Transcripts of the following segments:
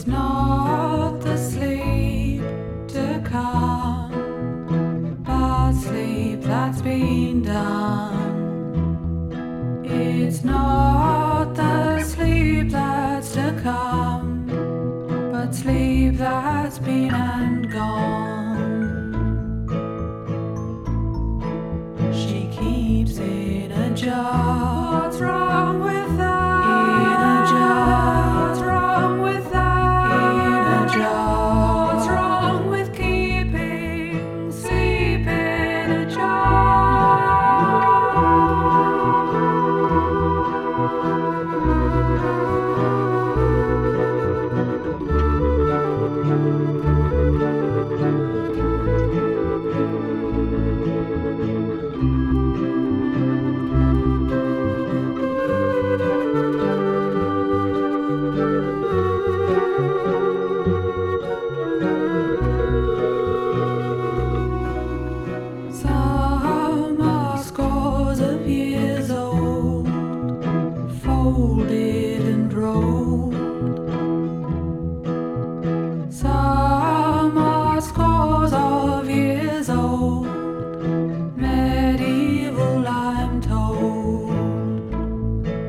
It's not the sleep to come, but sleep that's been done. It's not the sleep that's to come, but sleep that's been and gone. She keeps in a jar. What's wrong with that? In a jar. What's wrong with that? In a jar. What's wrong with keeping sleep in a jar? Some are scores of years old, folded and rolled. Some are scores of years old, medieval I'm told,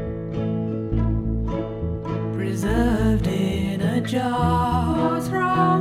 preserved in a jar. What's wrong?